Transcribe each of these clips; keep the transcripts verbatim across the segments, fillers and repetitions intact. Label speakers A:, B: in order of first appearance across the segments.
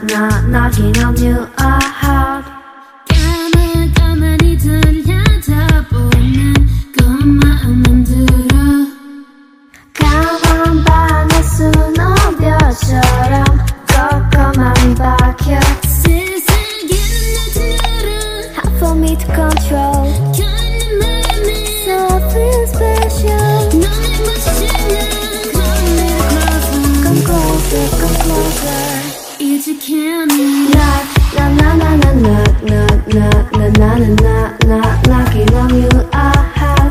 A: 나 knocking on your heart.
B: 가만 가만히 들여다보는 것만은 들어.
A: 가만 밤의 수놓은 별처럼 꼼꼼함이 박혀.
B: 세상에 날 들어.
A: Hard for me to control.
B: 곁는 마음이
A: So feel special.
B: 너의 멋지냐. Come a little closer.
A: Come closer, come closer.
B: 이직해니
A: 나, 나, 나, 나, 나, 나, 나, 나, 나, 나, 나, 나, knocking on your heart.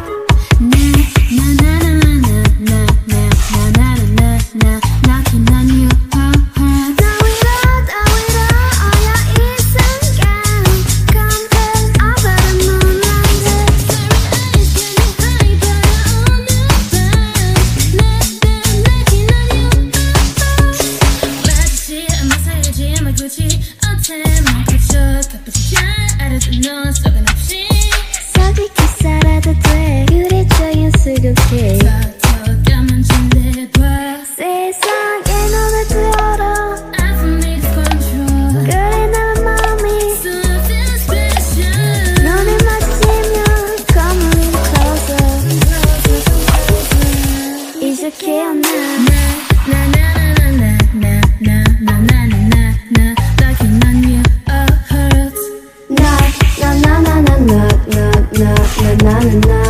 B: 나나나나나나나나나나나 knocking on your heart.
A: 따위라, 따위라, 어여 이 순간. Come back over the moonlight.
B: Very eyes getting high 바라오는 밤. Knocking on your heart. 마주치 않아 살지 마 굳이 어때만 그저 가쁘지 잘 알아도 넌 속은 없이
A: 서글게 살아도 돼. 그래줘야 수줍게.
B: 톡톡하면 침대봐.
A: 세상에 너를 들어.
B: I don't need control.
A: 그래 나의 마음이
B: Something special.
A: 너를 마주치면 come a little closer. 이제 기억나.
B: 나나나나나나나나나나나 knocking on your heart.
A: 나, 나, 나, 나, 나, 나, 나, 나, 나, 나, 나,